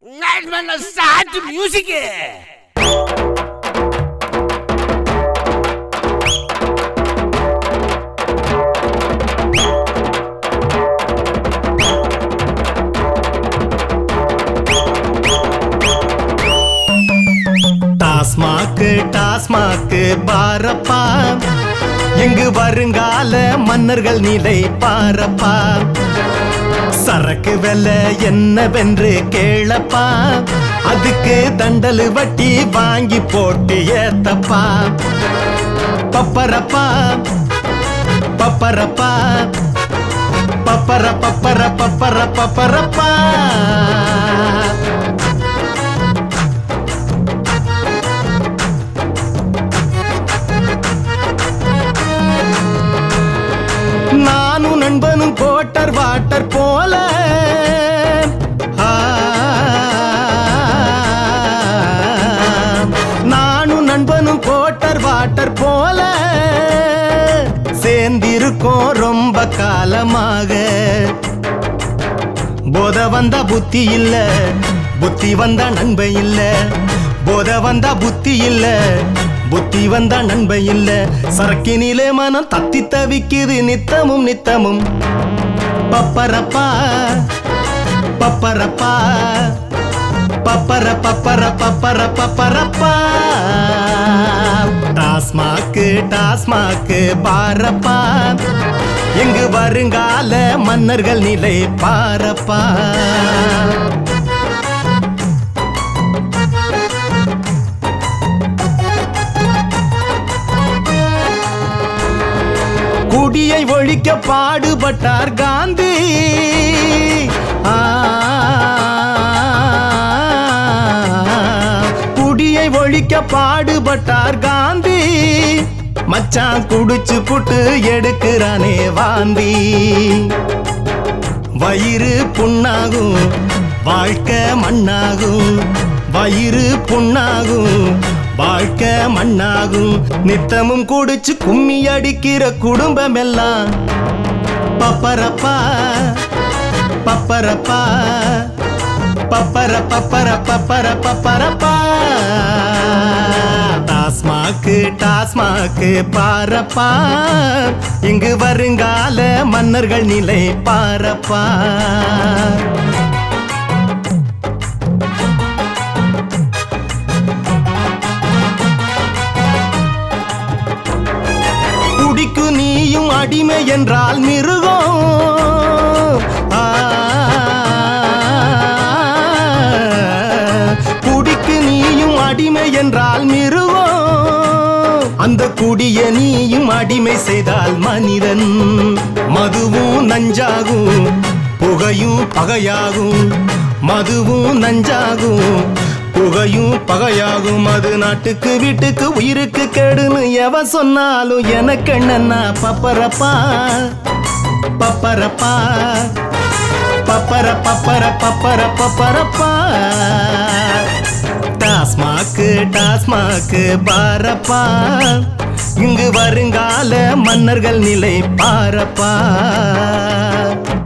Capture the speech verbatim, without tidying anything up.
Start music. TASMAC TASMAC பாரப்பா, எங்கு வருங்கால மன்னர்கள் நிலை பாரப்பா. சரக்கு வெல்ல என்னவென்று கேளப்பா, அதுக்கு தண்டலு வட்டி வாங்கி போட்டு ஏத்தப்பா. பப்பரப்பா பப்பரப்பா பப்பர பப்பர பப்பர பப்பரப்பா. நானும் நண்பனும் கோட்டர் வாட்டர் போல, நானும் நண்பனும் கோட்டர் வாட்டர் போல சேர்ந்திருக்கோம் ரொம்ப காலமாக. போத வந்தா புத்தி இல்ல, புத்தி வந்தா நண்ப இல்ல. போத வந்தா புத்தி இல்ல, புத்தி வந்தா நண்ப இல்ல. சரக்கினிலே மனம் தத்தி தவிக்குது நித்தமும் நித்தமும். பப்பரப்பா பப்பரப்பா பப்பர பப்பர பப்பர பப்பரப்பா. டாஸ்மாக்கு டாஸ்மாக்கு பாரப்பா, எங்கு வருங்கால மன்னர்கள் நிலை பாரப்பா. குடியை ஒழிக்க பாடுபட்டார் காந்தி. குடியை ஒழிக்க பாடுபட்டார் காந்தி. மச்சான் குடிச்சு புட்டு எடுக்கிறானே வாந்தி. வயிறு புண்ணாகும், வாழ்க்கை மண்ணாகும். வயிறு புண்ணாகும், வாழ்க்கை மண்ணாகும். நித்தமும் குடிச்சு கும்மி அடிக்கிற குடும்பம் எல்லாம். பப்பரப்பா பப்பரப்பா பப்பர பப்பர பப்பர பப்பரப்பா. டாஸ்மாக்கு டாஸ்மாக்கு பாரப்பா, இங்கு வருங்கால மன்னர்கள் நிலை பாரப்பா. குடிக்கு நீயும் அடிமை என்றால் மிருகம். குடிக்கு நீயும் அடிமை என்றால் மிருகம். அந்த குடிய நீயும் அடிமை செய்தால் மனிதன். மதுவும் நஞ்சாகும், புகையும் பகையாகும். மதுவும் நஞ்சாகும், புகையும் பகையாகும். அது நாட்டுக்கு வீட்டுக்கு உயிருக்கு கெடுன்னு எவன் சொன்னாலும் எனக்கு என்னன்னா. பப்பரப்பா பப்பரப்பா பப்பர பப்பர பப்பர பப்பரப்பா. டாஸ்மாக்கு டாஸ்மாக்கு பாரப்பா, இங்கு வருங்கால மன்னர்கள் நிலை பாரப்பா.